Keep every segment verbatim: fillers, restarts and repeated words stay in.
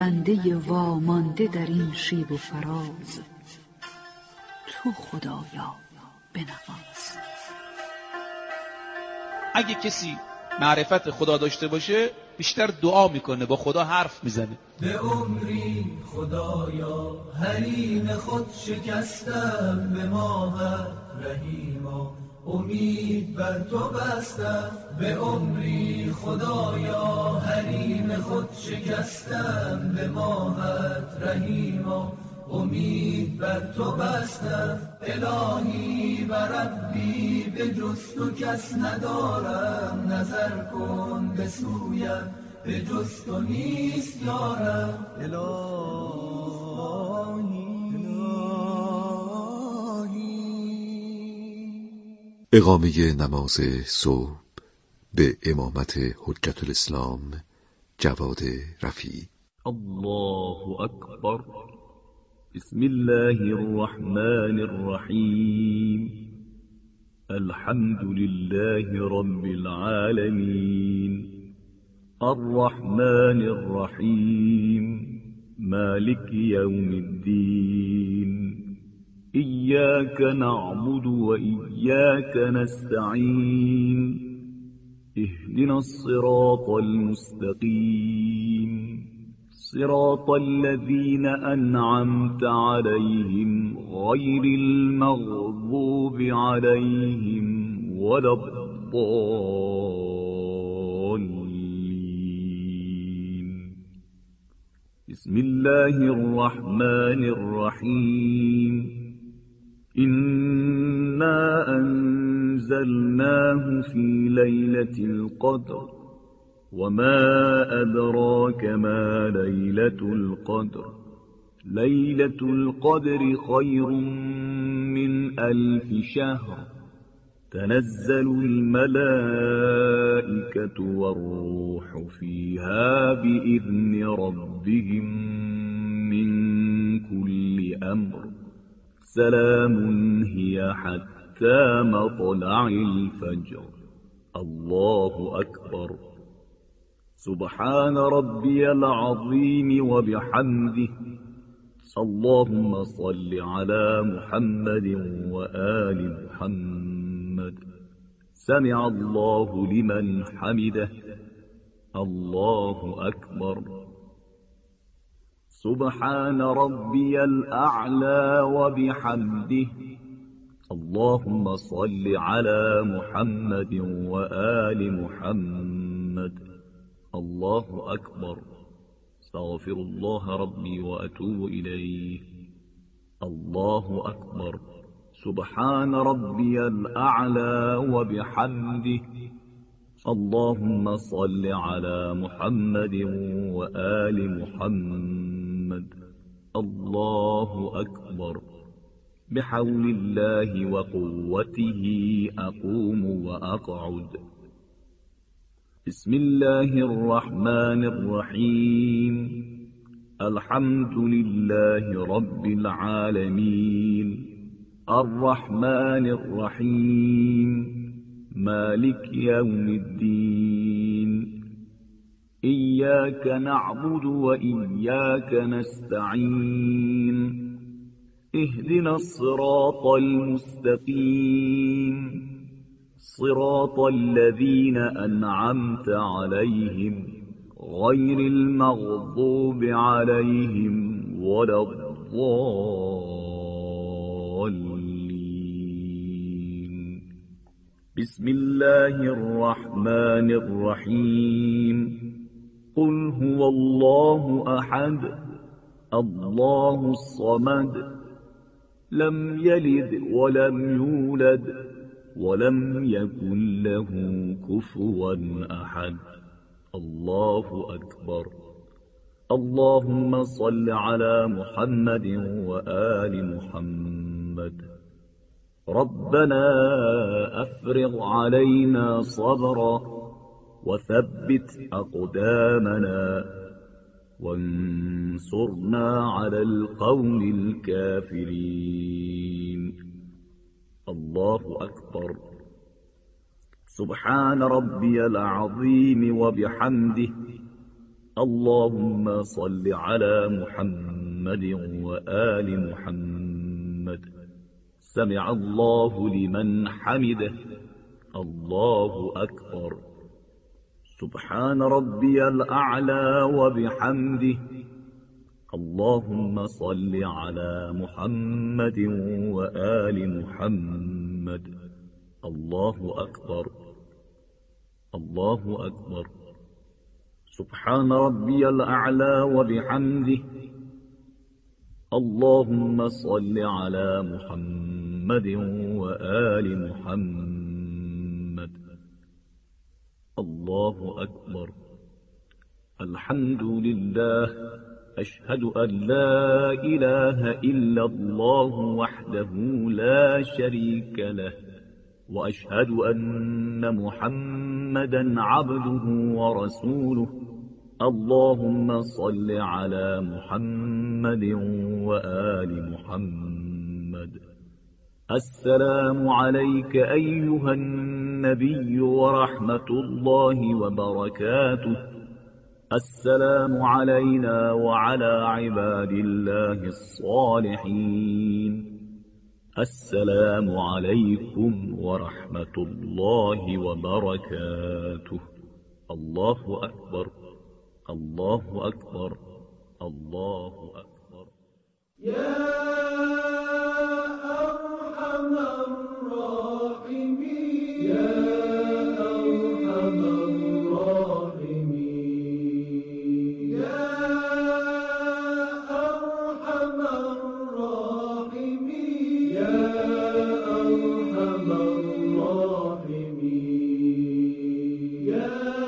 بنده وامانده در این شیب و فراز، تو خدایا بنواز. اگه کسی معرفت خدا داشته باشه بیشتر دعا میکنه، با خدا حرف میزنه. به عمری خدایا حریم خود شکستم، به ماهت رحیما امید بر تو بستم. به عمری خدایا حریم خود شکستم، به ماهت رحیما امید بر تو بستم. الهی و ربی به جز تو کس ندارم، نظر کن به سویم به جز تو نیست یارم. اقامه نماز صبح به امامت حجت الاسلام جواد رفیعی. الله اکبر. بسم الله الرحمن الرحیم. الحمد لله رب العالمین، الرحمن الرحیم، مالک یوم الدین. إياك نعبد وإياك نستعين، اهدنا الصراط المستقيم، صراط الذين أنعمت عليهم غير المغضوب عليهم ولا الضالين. بسم الله الرحمن الرحيم. إنا أنزلناه في ليلة القدر وما أدراك ما ليلة القدر. ليلة القدر خير من ألف شهر. تنزل الملائكة والروح فيها بإذن ربهم من كل أمر. سلام هي حتى مطلع الفجر. الله أكبر. سبحان ربي العظيم وبحمده. اللهم صل على محمد وآل محمد. سمع الله لمن حمده. الله أكبر. سبحان ربي الأعلى وبحمده. اللهم صل على محمد وآل محمد. الله أكبر. استغفر الله ربي وأتوب إليه. الله أكبر. سبحان ربي الأعلى وبحمده. اللهم صل على محمد وآل محمد. الله أكبر. بحول الله وقوته أقوم وأقعد. بسم الله الرحمن الرحيم. الحمد لله رب العالمين، الرحمن الرحيم، مالك يوم الدين. إياك نعبد وإياك نستعين. اهدنا الصراط المستقيم، صراط الذين أنعمت عليهم غير المغضوب عليهم ولا الضالين. بسم الله الرحمن الرحيم. قل هو الله أحد، الله الصمد، لم يلد ولم يولد ولم يكن له كفوا أحد. الله أكبر. اللهم صل على محمد وآل محمد. ربنا أفرغ علينا صبرا وثبت أقدامنا وانصرنا على القوم الكافرين. الله أكبر. سبحان ربي العظيم وبحمده. اللهم صل على محمد وآل محمد. سمع الله لمن حمده. الله أكبر. سبحان ربي الأعلى وبحمده. اللهم صل على محمد وآل محمد. الله أكبر. الله أكبر. سبحان ربي الأعلى وبحمده. اللهم صل على محمد وآل محمد. الله أكبر. الحمد لله. أشهد أن لا إله إلا الله وحده لا شريك له، وأشهد أن محمدا عبده ورسوله. اللهم صل على محمد وآل محمد. السلام عليك أيها النبي ورحمة الله وبركاته. السلام علينا وعلى عباد الله الصالحين. السلام عليكم ورحمة الله وبركاته. الله أكبر. الله أكبر. الله أكبر. يا أرحم الراحمين. يا أرحم الراحمين. يا أرحم الراحمين. يا أرحم الراحمين. يا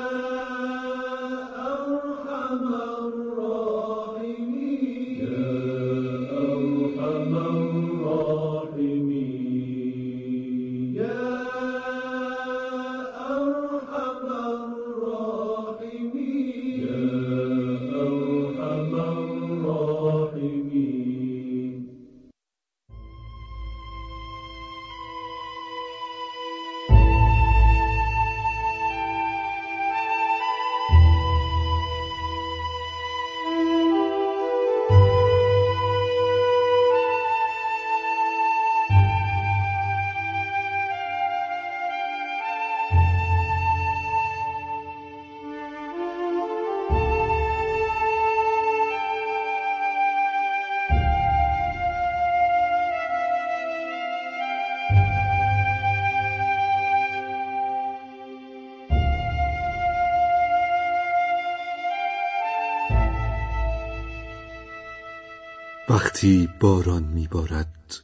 وقتی باران میبارد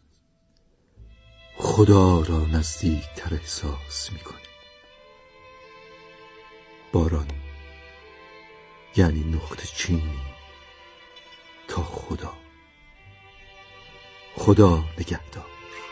خدا را نزدیکتر احساس میکنی. باران یعنی نقطه چینی تا خدا. خدا نگهدار.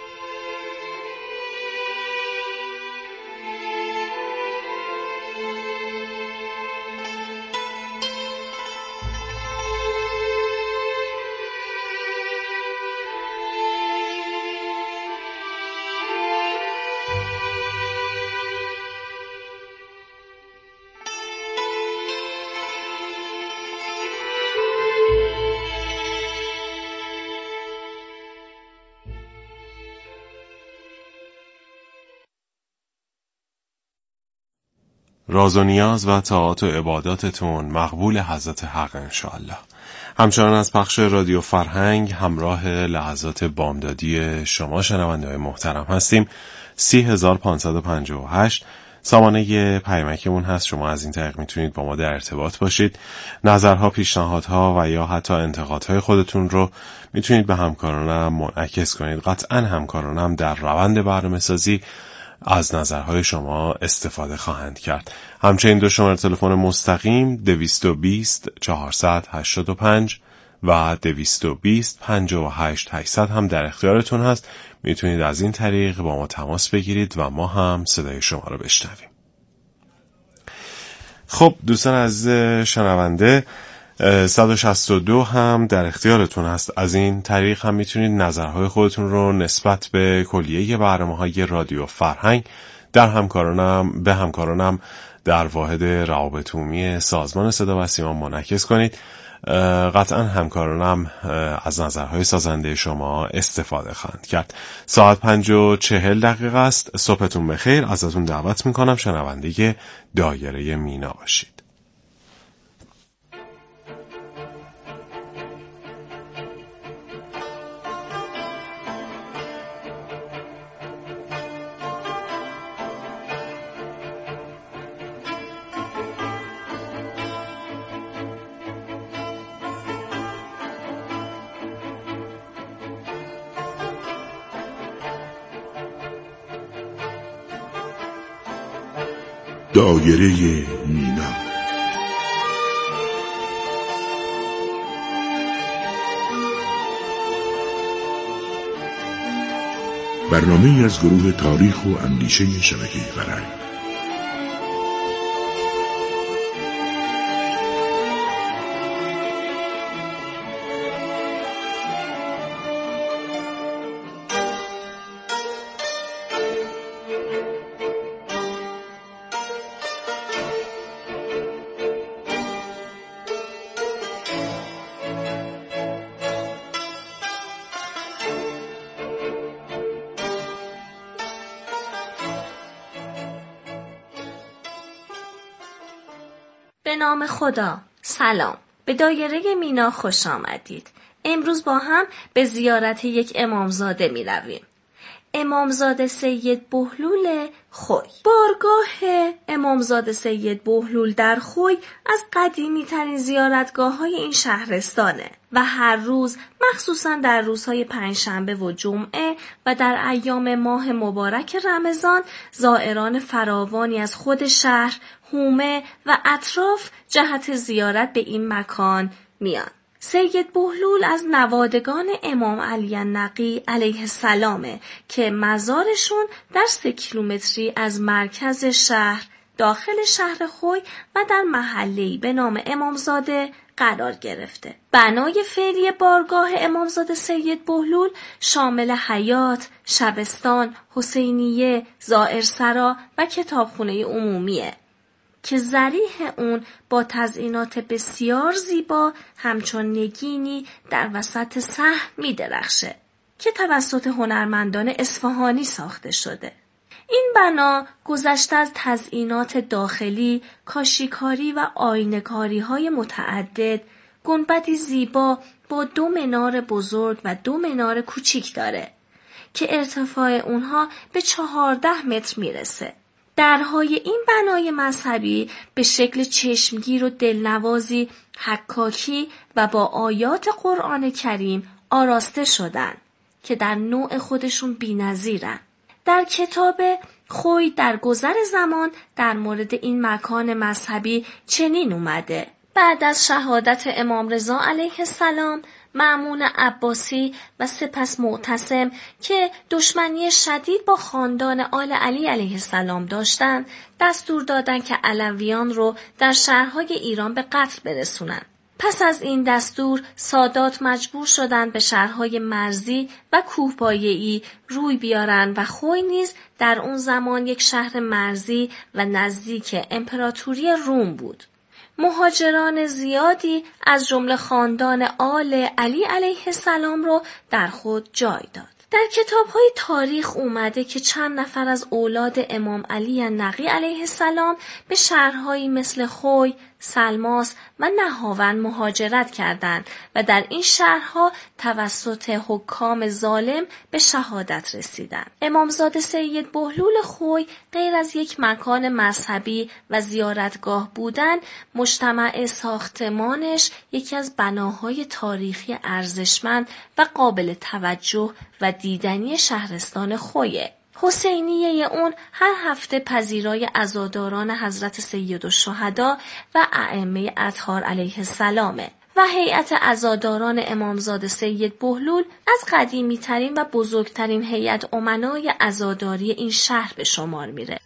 راز و نیاز و طاعات و عباداتتون مقبول حضرت حق انشاءالله. همچنان از پخش رادیو فرهنگ همراه لحظات بامدادی شما شنونده‌های محترم هستیم. سی هزار پانصد و پنجاه و هشت سامانه پیامکمون هست. شما از این طریق میتونید با ما در ارتباط باشید. نظرها، پیشنهادها و یا حتی انتقادهای خودتون رو میتونید به همکارانم منعکس کنید. قطعاً همکارانم در روند برنامه‌سازی از نظرهای شما استفاده خواهند کرد. همچنین دو شماره تلفن مستقیم دویست و بیست چهارصد و هشتاد و پنج و دویست و بیست پنجاه و هشت هشتصد هم در اختیارتون هست. میتونید از این طریق با ما تماس بگیرید و ما هم صدای شما رو بشنویم. خب دوستان عزیز شنونده، صد و شصت و دو هم در اختیارتون هست. از این طریق هم میتونید نظرهای خودتون رو نسبت به کلیه برنامه‌های رادیو فرهنگ در همکارانم به همکارانم در واحد روابط عمومی سازمان صدا و سیما منعکس کنید. قطعا همکارانم از نظرهای سازنده شما استفاده خواهند کرد. ساعت پنج و چهل دقیقه است. صبحتون بخیر. ازتون دعوت میکنم شنونده دایره مینا باشید. دایره مینا. برنامه‌ای از گروه تاریخ و اندیشه شبکه فرهنگ. به نام خدا. سلام. به دایره مینا خوش آمدید. امروز با هم به زیارت یک امامزاده می رویم. امامزاده سید بهلول خوی. بارگاه امامزاده سید بهلول در خوی از قدیمی ترین زیارتگاه های این شهرستانه و هر روز مخصوصا در روزهای پنجشنبه و جمعه و در ایام ماه مبارک رمضان زائران فراوانی از خود شهر، حومه و اطراف جهت زیارت به این مکان میان. سید بهلول از نوادگان امام علی النقی علیه السلامه که مزارشون در سه کیلومتری از مرکز شهر داخل شهر خوی و در محله‌ای به نام امامزاده قرار گرفته. بنای فعلی بارگاه امامزاده سید بهلول شامل حیاط، شبستان، حسینیه، زائرسرا و کتابخونه عمومیه که ضریح اون با تزئینات بسیار زیبا همچون نگینی در وسط صحن می درخشه که توسط هنرمندان اصفهانی ساخته شده. این بنا گذشته از تزئینات داخلی، کاشیکاری و آینه‌کاری های متعدد، گنبدی زیبا با دو منار بزرگ و دو منار کوچیک داره که ارتفاع اونها به چهارده متر میرسه. درهای این بنای مذهبی به شکل چشمگیر و دلنوازی حکاکی و با آیات قرآن کریم آراسته شدن که در نوع خودشون بی‌نظیرن. در کتاب خوی در گذر زمان در مورد این مکان مذهبی چنین اومده: بعد از شهادت امام رضا علیه السلام، مأمون عباسی و سپس معتصم که دشمنی شدید با خاندان آل علی علیه السلام داشتند، دستور دادند که علویان رو در شهرهای ایران به قتل برسونن. پس از این دستور سادات مجبور شدند به شهرهای مرزی و کوهپایه‌ای روی بیارن و خوی نیز در اون زمان یک شهر مرزی و نزدیک امپراتوری روم بود. مهاجران زیادی از جمله خاندان آل علی علیه السلام رو در خود جای داد. در کتاب‌های تاریخ اومده که چند نفر از اولاد امام علی النقی علیه السلام به شهرهایی مثل خوی، سلماس و نهاوند مهاجرت کردند و در این شهرها توسط حکام ظالم به شهادت رسیدند. امامزاده سید بهلول خوی غیر از یک مکان مذهبی و زیارتگاه بودن، مجتمع ساختمانش یکی از بناهای تاریخی ارزشمند و قابل توجه و دیدنی شهرستان خویه. حسینیه اون هر هفته پذیرای عزاداران حضرت سیدالشهدا و ائمه اطهار علیه السلامه و هیئت عزاداران امامزاده سید بهلول از قدیمی ترین و بزرگترین هیئت امنای عزاداری این شهر به شمار میره.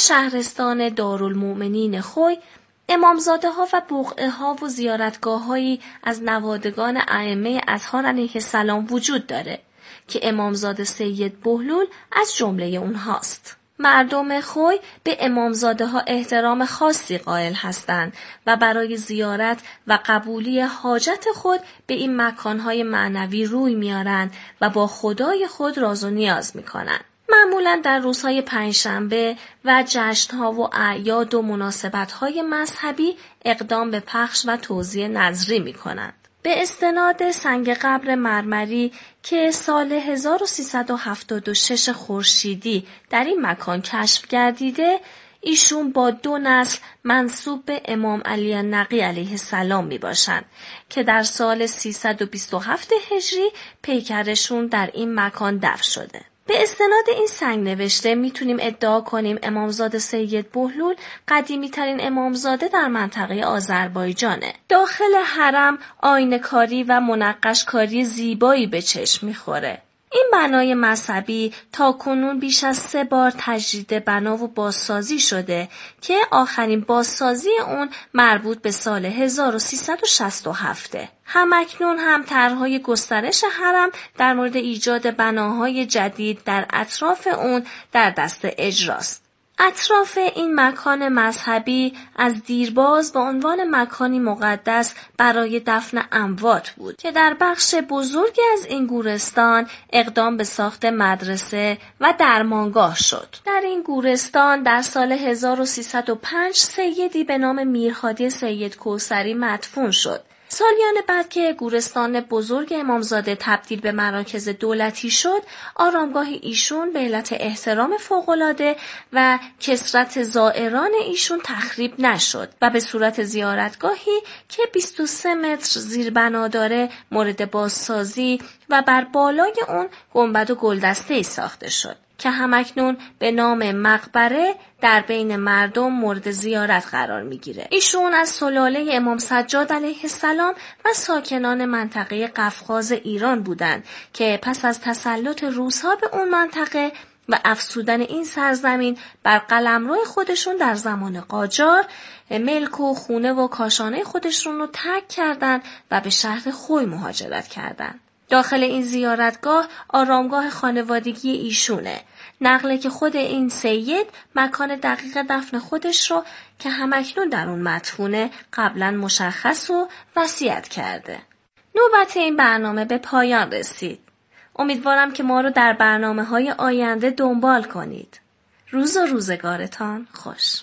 شهرستان دارالمؤمنین خوی امامزاده ها و بقعه ها و زیارتگاه هایی از نوادگان ائمه اطهار علیه السلام وجود داره که امامزاده سید بهلول از جمله اونهاست. مردم خوی به امامزاده ها احترام خاصی قائل هستند و برای زیارت و قبولی حاجت خود به این مکانهای معنوی روی میارن و با خدای خود راز و نیاز میکنن. معمولاً در روزهای پنجشنبه و جشنها و اعیاد و مناسبتهای مذهبی اقدام به پخش و توزیع نذری میکنند. به استناد سنگ قبر مرمری که سال هزار و سیصد و هفتاد و شش خورشیدی در این مکان کشف گردیده، ایشون با دو نسل منسوب به امام علی نقی علیه السلام می باشند که در سال سیصد و بیست و هفت هجری پیکرشون در این مکان دفن شده. به استناد این سنگ نوشته میتونیم ادعا کنیم امامزاده سید بهلول قدیمی ترین امامزاده در منطقه آذربایجانه. داخل حرم آینه‌کاری و منقش‌کاری زیبایی به چشم میخوره. این بنای مذهبی تا کنون بیش از سه بار تجدید بنا و بازسازی شده که آخرین بازسازی اون مربوط به سال هزار و سیصد و شصت و هفت. همکنون هم طرح‌های گسترش حرم در مورد ایجاد بناهای جدید در اطراف اون در دست اجراست. اطراف این مکان مذهبی از دیرباز به عنوان مکانی مقدس برای دفن اموات بود که در بخش بزرگی از این گورستان اقدام به ساخت مدرسه و درمانگاه شد. در این گورستان در سال هزار و سیصد و پنج سیدی به نام میرهادی سید کوثری مدفون شد. سالیان بعد که گورستان بزرگ امامزاده تبدیل به مراکز دولتی شد، آرامگاه ایشون به علت احترام فوق‌العاده و کثرت زائران ایشون تخریب نشد و به صورت زیارتگاهی که بیست و سه متر زیربنا داره مورد بازسازی و بر بالای اون گنبد و گلدسته‌ای ساخته شد که همکنون به نام مقبره در بین مردم مورد زیارت قرار میگیره. ایشون از سلاله امام سجاد علیه السلام و ساکنان منطقه قفقاز ایران بودند که پس از تسلط روس‌ها به اون منطقه و افسودن این سرزمین بر قلمرو خودشون در زمان قاجار، ملک و خونه و کاشانه خودشون رو ترک کردند و به شهر خوی مهاجرت کردند. داخل این زیارتگاه آرامگاه خانوادگی ایشونه. نقله که خود این سید مکان دقیق دفن خودش رو که همکنون در اون مدفونه قبلا مشخص و وصیت کرده. نوبت این برنامه به پایان رسید. امیدوارم که ما رو در برنامه‌های آینده دنبال کنید. روز و روزگارتان خوش.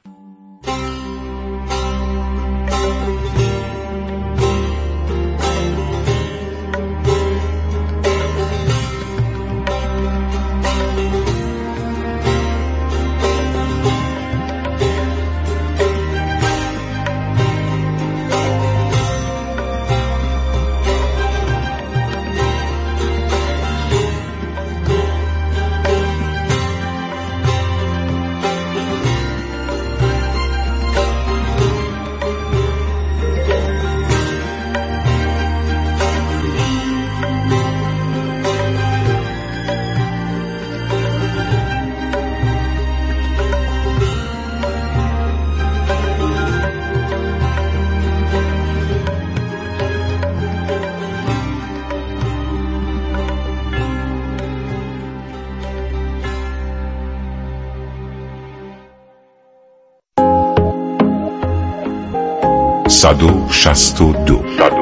صد و شصت و دو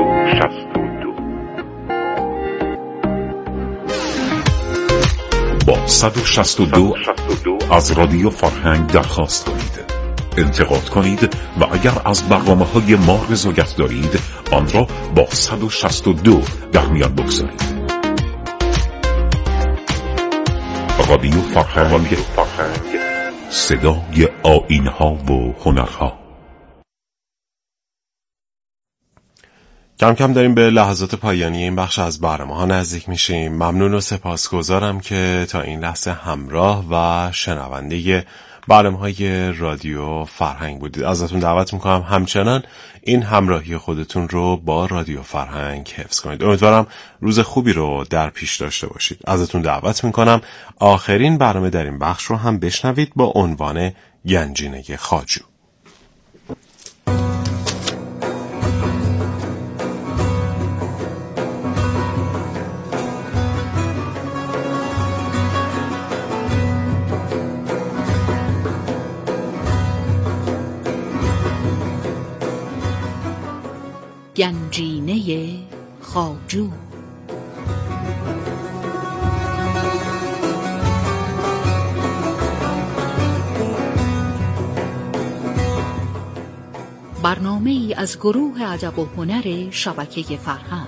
با صد و شصت و دو از رادیو فرهنگ درخواست کنید، انتقاد کنید و اگر از برنامه‌های ما رضایت دارید آن را با صد و شصت و دو در میان بگذارید. رادیو فرهنگ، صدای آیین‌ها و هنرها. کم کم داریم به لحظات پایانی این بخش از برنامه ها نزدیک میشیم. ممنون و سپاسگزارم که تا این لحظه همراه و شنونده برنامه های رادیو فرهنگ بودید. ازتون دعوت میکنم همچنان این همراهی خودتون رو با رادیو فرهنگ حفظ کنید. امیدوارم روز خوبی رو در پیش داشته باشید. ازتون دعوت میکنم آخرین برنامه در این بخش رو هم بشنوید با عنوان گنجینه خواجو. گنجینه خواجو. برنامه ای از گروه ادب و هنر شبکه فرهنگ.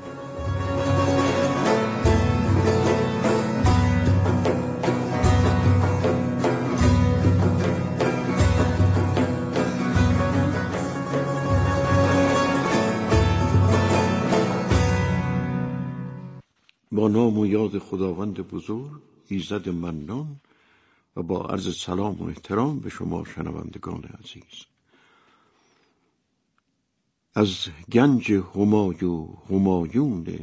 با نام و یاد خداوند بزرگ ایزد منان و با عرض سلام و احترام به شما شنوندگان عزیز، از گنج همایو همایون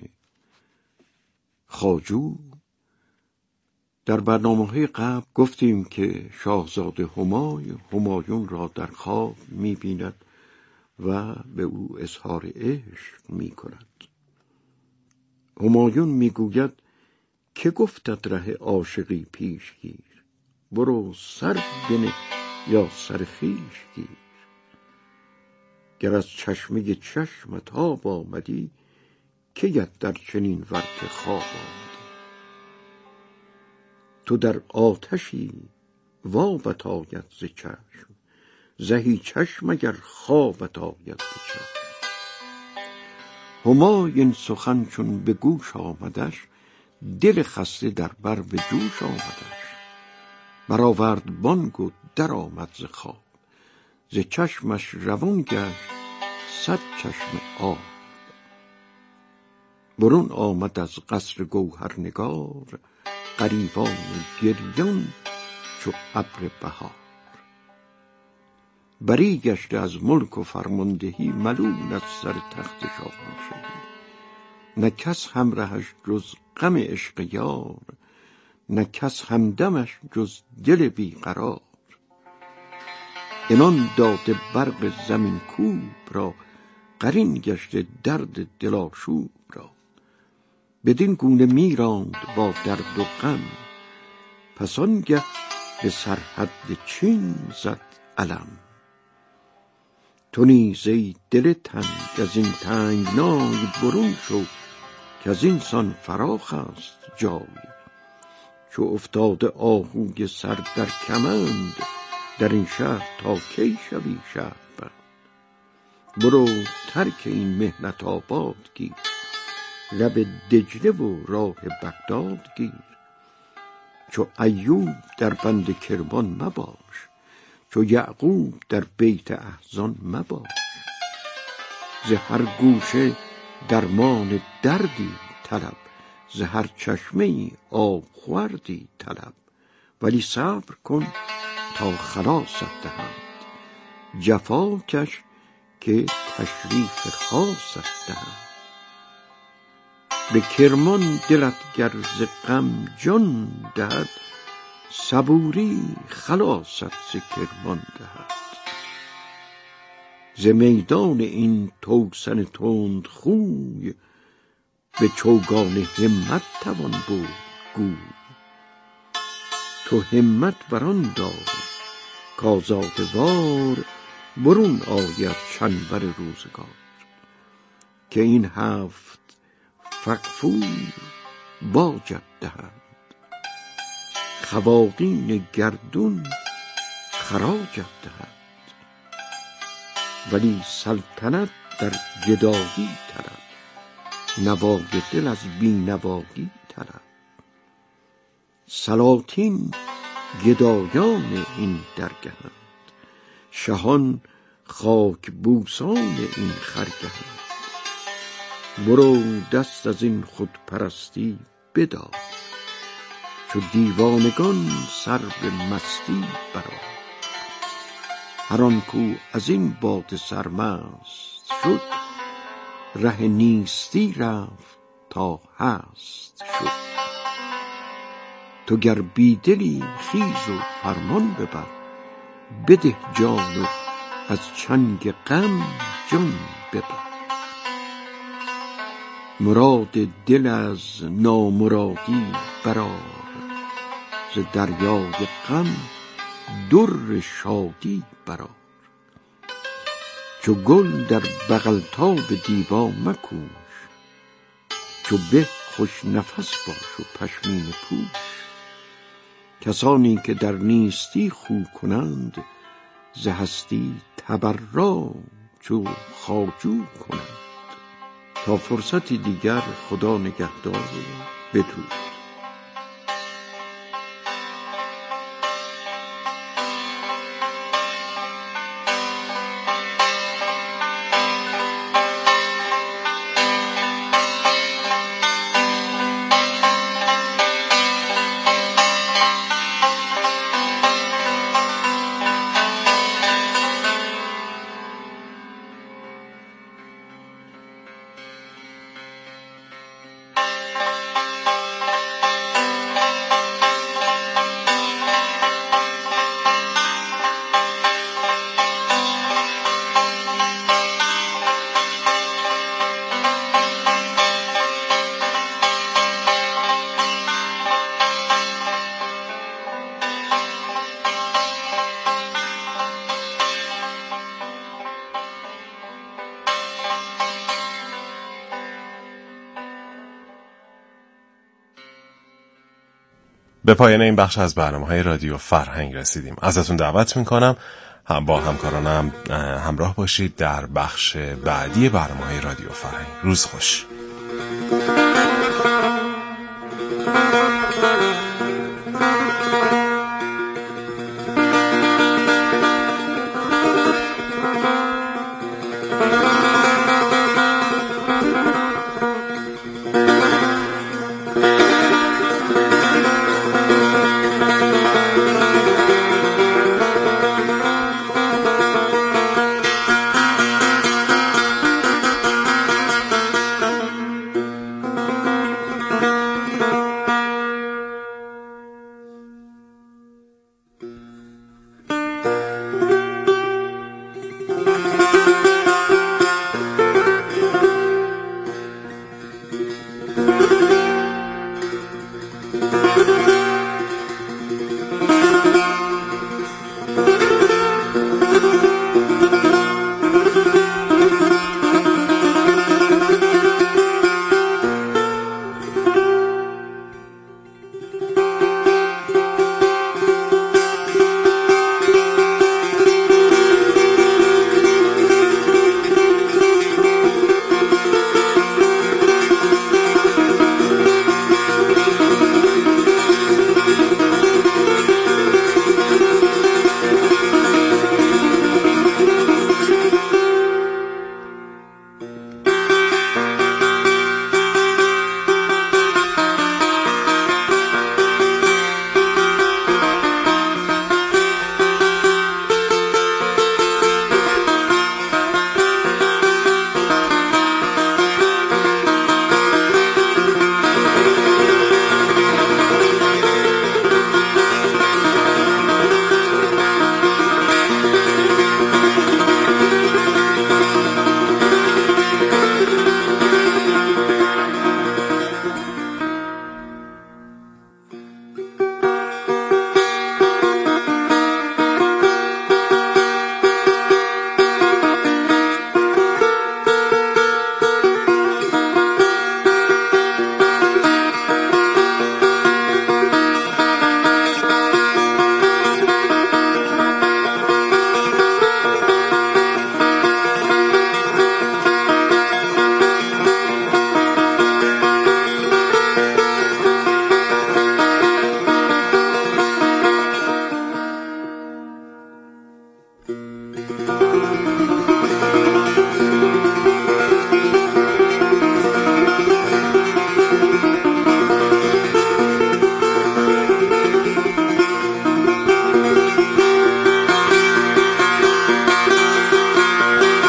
خواجو در برنامه‌های قبل گفتیم که شاهزاده همای همایون را در خواب می‌بیند و به او اظهار عشق می‌کند. همایون میگوید که گفتت ره عاشقی پیش گیر، برو سر بنه یا سر خویش گیر. گر از چشمه چشمت آب آمدی، کیت در چنین ورطه خواب آمدی. تو در آتشی وابت آید ز چشم، زهی چشم اگر خوابت آید ز چشم. همای این سخن چون به گوش آمدش، دل خسته در بر به جوش آمدش. برآورد بانگ و در آمد ز خواب، ز چشمش روان گشت صد چشم آب. برون آمد از قصر گوهر نگار، غریوان و گریان چو ابر بهار. بری گشته از ملک و فرماندهی، ملول از سر تخت شاهنشهی. نه کس همرهش جز غم عشق یار، نه کس همدمش جز دل بیقرار. عنان داده برق زمین کوب را، قرین گشته درد دلاشوب را. بدین گونه میراند با درد و غم، پس آنگه به سرحد چین زد علم. تو نیز ای دل تنگ از این تنگنای، برون شو که از این سان فراخ است جای. چو افتاده آهوی سر در کمند، در این شهر تا کی شوی شهربند. برو ترک این محنت آباد گیر، لب دجله و راه بغداد گیر. چو ایوب در بند کرمان مباش، چو یعقوب در بیت احزان مباش. ز هر گوشه درمان دردی طلب، ز هر چشمه ای آب خوردی طلب. ولی صبر کن تا خلاصت دهند، جفا کش که تشریف خاصت دهند. به کرمان دلت گر ز غم جان دهد، صبوری خلاصت ز کرمان دهد. ز میدان این توسن تند خوی، به چوگان همت توان برد گوی. تو همت بران دار کآزاده وار، برون آید چنبر روزگار. که این هفت فغفور باجت دهند، خواقین گردون خراجت دهند. ولی سلطنت در گدایی طلب، نوای دل از بینوایی طلب. سلاطین گدایان این درگهند، شهان خاک بوسان این خرگهند. برو دست از این خودپرستی بدار، چو دیوانگان سر به مستی برآر. هر آن کو از این باده سرمست شد، ره نیستی رفت تا هست شد. تو گر بیدلی خیز و فرمان ببر، بده جان و از چنگ غم جان ببر. مراد دل از نامرادی برآر، ز دریای غم در شادی برآر. چو گل در بغل تاب دیبا مکوش، چو به خوش نفس باش و پشمینه پوش. کسانی که در نیستی خو کنند، ز هستی تبرا چو خواجو کنند. تا فرصتی دیگر خدا نگهدار. بدرود. به پایان این بخش از برنامه‌های رادیو فرهنگ رسیدیم. ازتون دعوت میکنم هم با همکارانم همراه باشید در بخش بعدی برنامه‌های رادیو فرهنگ. روز خوش.